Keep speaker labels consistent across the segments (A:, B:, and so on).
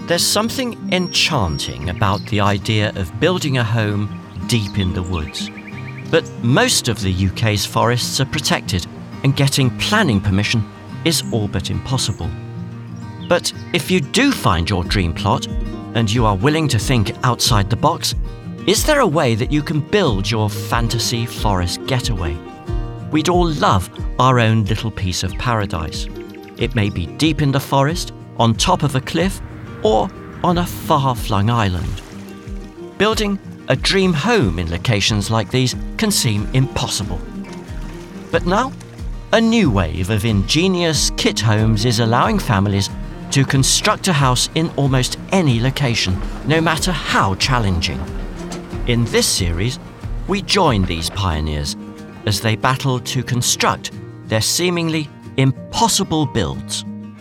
A: There's something enchanting about the idea of building a home deep in the woods. But most of the UK's forests are protected, and getting planning permission is all but impossible. But if you do find your dream plot, and you are willing to think outside the box, is there a way that you can build your fantasy forest getaway? We'd all love our own little piece of paradise. It may be deep in the forest, on top of a cliff, or on a far-flung island. Building a dream home in locations like these can seem impossible. But now, a new wave of ingenious kit homes is allowing families to construct a house in almost any location, no matter how challenging. In this series, we join these pioneers as they battle to construct their seemingly impossible builds.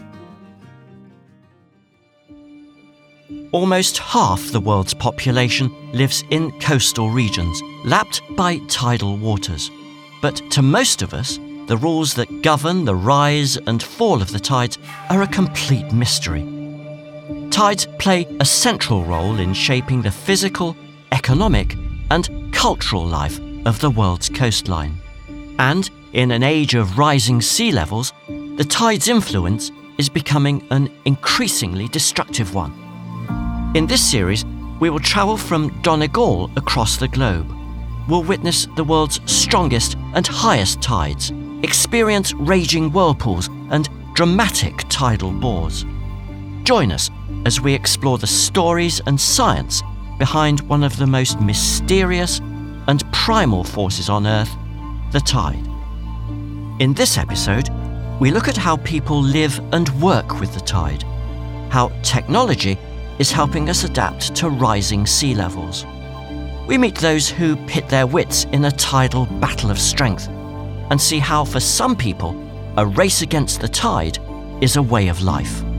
A: Almost half the world's population lives in coastal regions, lapped by tidal waters. But to most of us, the rules that govern the rise and fall of the tides are a complete mystery. Tides play a central role in shaping the physical, economic, and cultural life of the world's coastline. And in an age of rising sea levels, the tide's influence is becoming an increasingly destructive one. In this series, we will travel from Donegal across the globe. We'll witness the world's strongest and highest tides, experience raging whirlpools and dramatic tidal bores. Join us as we explore the stories and science behind one of the most mysterious and primal forces on Earth, the tide. In this episode, we look at how people live and work with the tide, how technology is helping us adapt to rising sea levels. We meet those who pit their wits in a tidal battle of strength and see how, for some people, a race against the tide is a way of life.